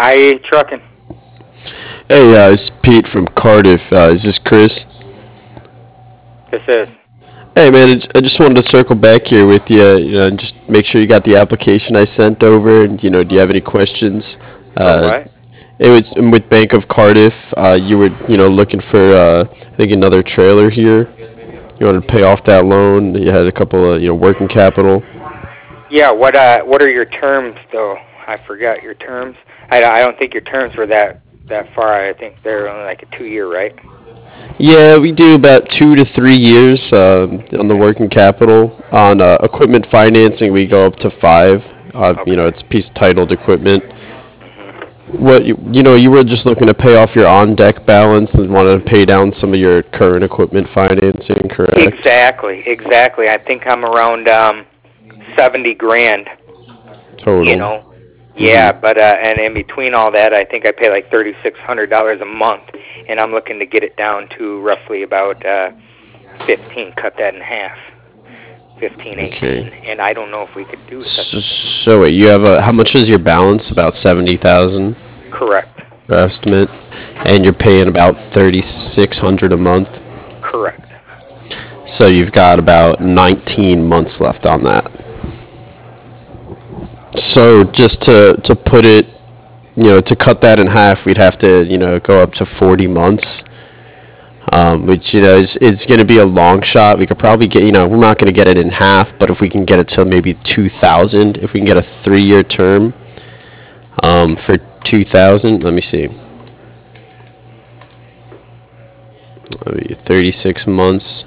I trucking. Hey, it's Pete from Cardiff. Is this Chris? This is. Hey, man, I just wanted to circle back here with you, and just make sure you got the application I sent over. And do you have any questions? For Uh, what? it was with Bank of Cardiff. You were, looking for, I think, another trailer here. You wanted to pay off that loan. You had a couple of, working capital. Yeah. What are your terms though? I forgot your terms. I don't think your terms were that far. I think they're only like a 2 year, right? Yeah, we do about 2 to 3 years on the Okay. working capital. On equipment financing, we go up to five. Okay. It's piece titled equipment. Mhm. You were just looking to pay off your on deck balance and wanted to pay down some of your current equipment financing, correct? Exactly. Exactly. I think I'm around 70 grand. You Total. know. Yeah, Mhm. but and in between all that, I think I pay like $3,600 a month, and I'm looking to get it down to roughly about 15. Cut that in half. 15, Okay. 18, and I don't know if we could do such So, a thing. so wait, you have a how much is your balance? About 70,000 Correct. estimate, and you're paying about 3,600 a month. Correct. So you've got about 19 months left on that. So just to put it, to cut that in half, we'd have to, go up to 40 months, which, is going to be a long shot. We could probably get, we're not going to get it in half, but if we can get it to maybe 2,000, if we can get a 3-year term for 2,000, let me see, maybe 36 months.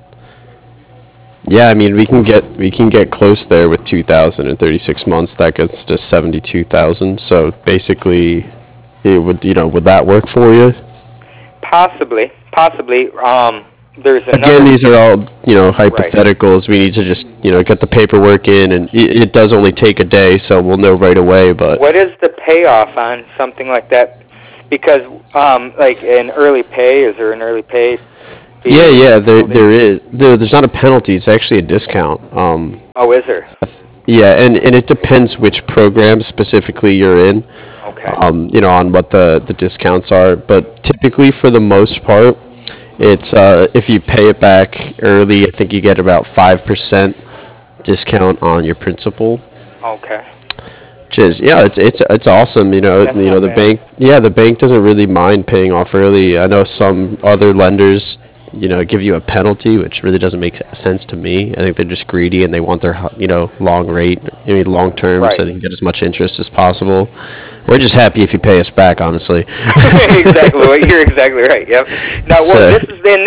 Yeah, I mean we can get close there with 2,000 and 36 months. That gets to 72,000. So basically, it would that work for you? Possibly. Possibly. There's Again, another. these are all Right. hypotheticals. We need to just get the paperwork in, and it does only take a day, so we'll know right away. But What is the payoff on something like that? Because like an early pay, is there an early pay yeah, fee or yeah, there penalty? there is there's not a penalty. It's actually a discount. Oh, is there? Yeah, and it depends which program specifically you're in. Okay. On what the discounts are. But typically, for the most part, it's if you pay it back early, I think you get about 5% discount on your principal. Okay. Which is, yeah, it's awesome. That's not The bad. bank, yeah, the bank doesn't really mind paying off early. I know some other lenders, give you a penalty, which really doesn't make sense to me. I think they're just greedy and they want their, long rate, long term, so Right. they can get as much interest as possible. We're just happy if you pay us back, honestly. Exactly. You're exactly right. Yep. Now, well, So,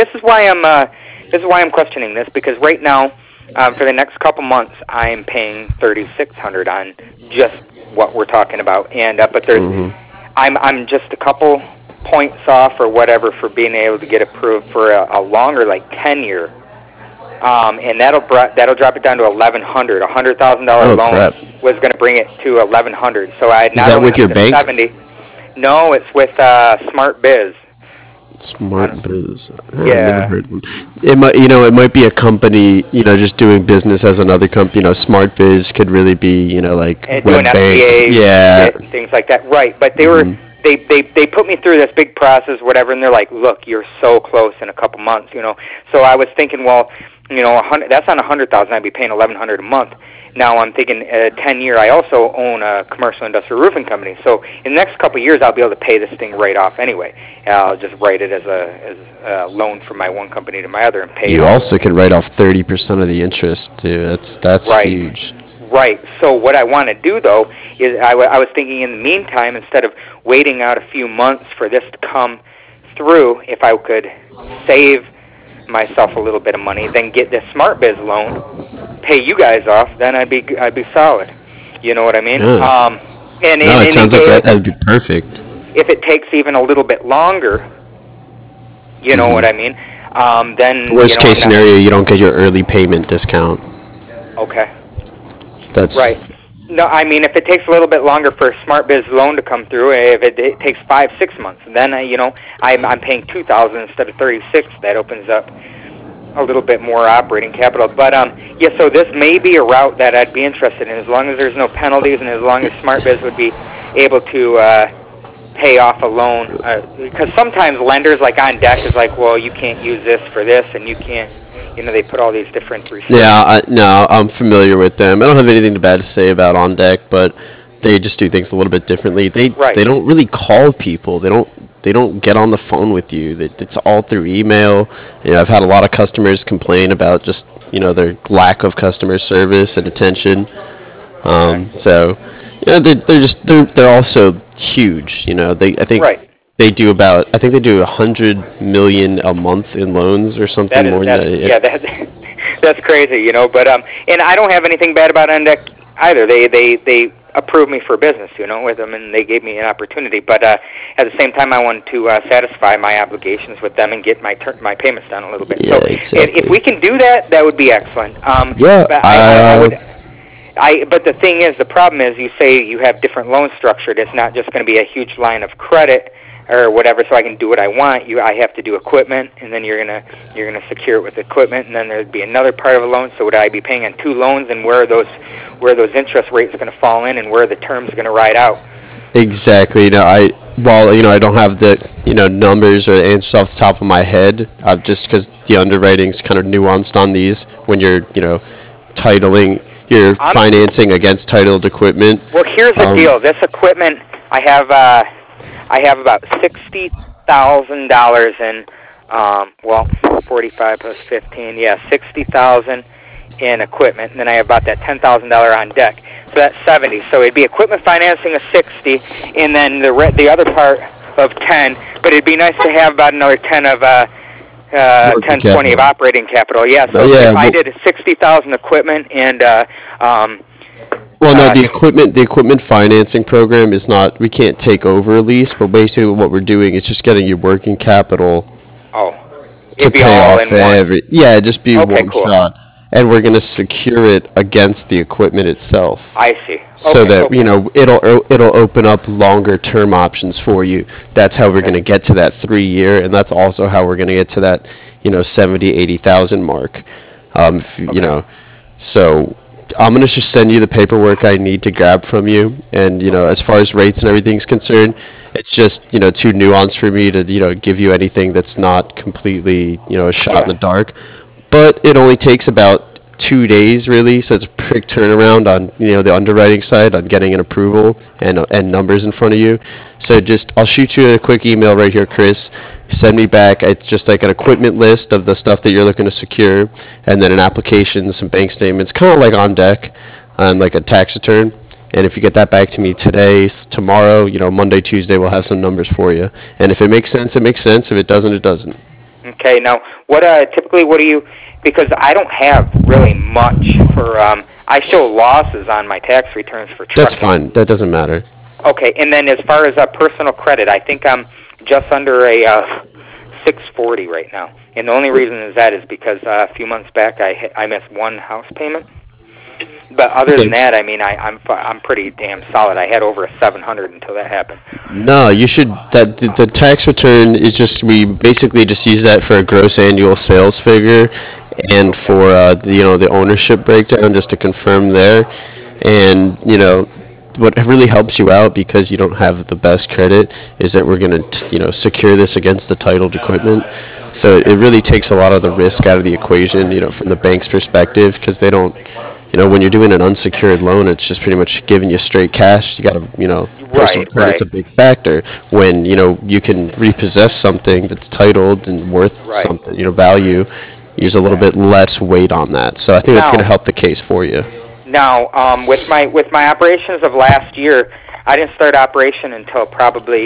this is why I'm questioning this because right now, for the next couple months, I'm paying 3,600 on just what we're talking about, and but there's mhm. I'm just a couple points off or whatever for being able to get approved for a longer, like 10 year, and that'll drop it down to 1,100. $100,000 Oh loan crap! was going to bring it to 1,100. So I Is not that only with have your the bank? 70. No, it's with Smart Biz. Smart On, Biz. I never yeah, heard of them. It might be a company, just doing business as another company. Smart Biz could really be, like and doing web bank. SBA Yeah. shit and things like that. Right, but Hmm. they put me through this big process, whatever, and they're like, look, you're so close in a couple months. So I was thinking, well, 100, that's on 100,000. I'd be paying 1,100 a month. Now I'm thinking 10 year. I also own a commercial industrial roofing company. So in the next couple of years, I'll be able to pay this thing right off anyway. I'll just write it as a loan from my one company to my other and pay it You off. also can write off 30% of the interest too. That's Right. huge. Right. So what I want to do though is I was thinking in the meantime, instead of waiting out a few months for this to come through, if I could save myself a little bit of money, then get this smart biz loan, pay you guys off, then I'd be solid. You know what I mean? Yeah. And No, and, it and sounds like if that'd be perfect. if it takes even a little bit longer, you know Hmm. what I mean? Then Worst I'm case not scenario, you don't get your early payment discount. okay. That's Right. No, I mean, if it takes a little bit longer for a smart biz loan to come through, if it takes 5, 6 months, then I'm paying 2,000 instead of 36. That opens up a little bit more operating capital. But yeah, so this may be a route that I'd be interested in, as long as there's no penalties and as long as smart biz would be able to pay off a loan, because sometimes lenders like on deck is like, well, you can't use this for this, and you can't, they put all these different restrictions. Yeah, no, I'm familiar with them. I don't have anything bad to say about On Deck, but they just do things a little bit differently. They don't really call people. They don't get on the phone with you. It's all through email. I've had a lot of customers complain about just their lack of customer service and attention. So they're also huge. I think they do I think they do 100 million a month in loans or something more than that. Yeah, that's crazy. But and I don't have anything bad about OnDeck either. They approved me for business, with them, and they gave me an opportunity. But at the same time, I wanted to satisfy my obligations with them and get my payments down a little bit. Yeah, so exactly. if we can do that, that would be excellent. Yeah, but but the thing is, the problem is, you say you have different loans structured. It's not just going to be a huge line of credit or whatever, so I can do what I want. I have to do equipment, and then you're gonna secure it with equipment, and then there'd be another part of a loan. So would I be paying on two loans, and where are those interest rates going to fall in, and where are the terms going to ride out? Exactly. I don't have the numbers or answers off the top of my head, just because the underwriting's kind of nuanced on these when you're titling, you're financing against titled equipment. Well, here's the deal. This equipment, I have about $60,000 in, 45 plus 15, $60,000 in equipment, and then I have about that $10,000 on deck. So that's 70. So it'd be equipment financing of 60, and then the other part of 10. But it'd be nice to have about another 10 of 20 of operating capital. Yeah. So if I did 60,000 equipment and well, no, the equipment financing program is not. We can't take over a lease, but basically what we're doing is just getting your working capital. To pay off just be one shot, and we're going to secure it against the equipment itself. I see. So that it'll open up longer term options for you. That's how we're going to get to that 3 year, and that's also how we're going to get to that 70,000-80,000 mark. So I'm going to just send you the paperwork I need to grab from you. And, as far as rates and everything's concerned, it's just, too nuanced for me to, give you anything that's not completely, a shot in the dark. But it only takes about 2 days, really. So it's a quick turnaround on, the underwriting side on getting an approval and numbers in front of you. So I'll shoot you a quick email right here, Chris. Send me back. It's just like an equipment list of the stuff that you're looking to secure, and then an application, some bank statements, kind of like On Deck, and like a tax return. And if you get that back to me today, tomorrow, Monday, Tuesday, we'll have some numbers for you. And if it makes sense, it makes sense. If it doesn't, it doesn't. Okay. Now, typically, what do you? Because I don't have really much for. I show losses on my tax returns for trucking. That's fine. That doesn't matter. Okay. And then as far as personal credit, I think I'm just under a 640 right now, and the only reason is because a few months back I missed one house payment. But other than that, I mean, I'm pretty damn solid. I had over a 700 until that happened. No, you should. The tax return is just, we basically just use that for a gross annual sales figure, and for the ownership breakdown, just to confirm there, and what really helps you out, because you don't have the best credit, is that we're going to secure this against the titled equipment. So it really takes a lot of the risk out of the equation, from the bank's perspective, because they don't, when you're doing an unsecured loan, it's just pretty much giving you straight cash. You got to, personal credit's a big factor. When you can repossess something that's titled and worth something, value, use a little bit less weight on that. So I think that's going to help the case for you. Now, with my operations of last year, I didn't start operation until probably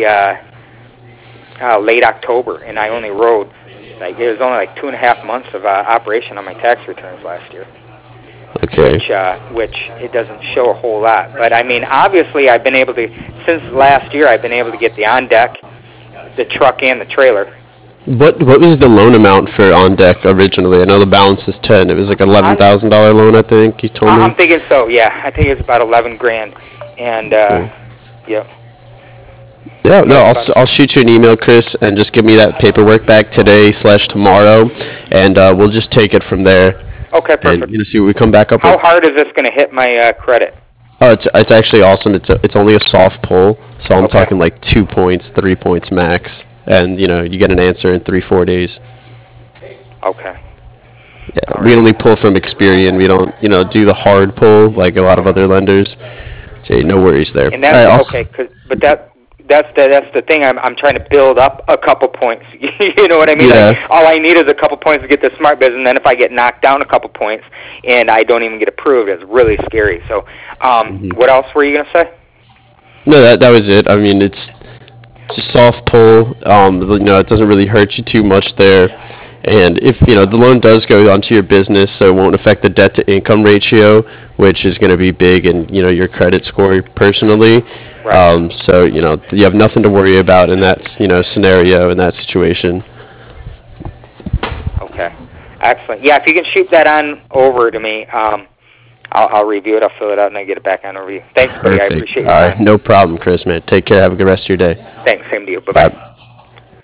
late October, and I only rode it was only 2.5 months of operation on my tax returns last year. Okay. Which it doesn't show a whole lot, but I mean, obviously, I've been able to, since last year, I've been able to get the On Deck, the truck, and the trailer. What was the loan amount for On Deck originally? I know the balance is 10. It was like $11,000 loan, I think you told me. I'm thinking so. Yeah, I think it's about 11 grand, and yeah. Yeah, no, I'll shoot you an email, Chris, and just give me that paperwork back today/tomorrow, and we'll just take it from there. Okay, perfect. And see what we come back up with. How hard is this going to hit my credit? Oh, it's actually awesome. It's only a soft pull, so I'm Okay. talking like 2 points, 3 points max, and you get an answer in 3 4 days. Okay. Yeah, All we right. only pull from Experian. We don't do the hard pull like a lot of other lenders. So no worries there. And All right, that's also, okay, but that's the thing. I'm trying to build up a couple points. You know what I mean? Like yeah. all I need is a couple points to get the smart biz, and then if I get knocked down a couple points and I don't even get approved, it's really scary. So, what else were you gonna say? No, that was it. I mean, it's a soft pull. It doesn't really hurt you too much there. And if the loan does go onto your business, so it won't affect the debt to income ratio, which is going to be big in your credit score personally. Right. So you have nothing to worry about in that scenario, in that situation. Okay. Excellent. Yeah, if you can shoot that on over to me, I'll review it. I'll fill it out and I get it back on over you. Thanks, buddy. I Perfect. appreciate All your right, time. no problem, Chris, man. Take care. Have a good rest of your day. Thanks. Same to you. Bye bye. Bye.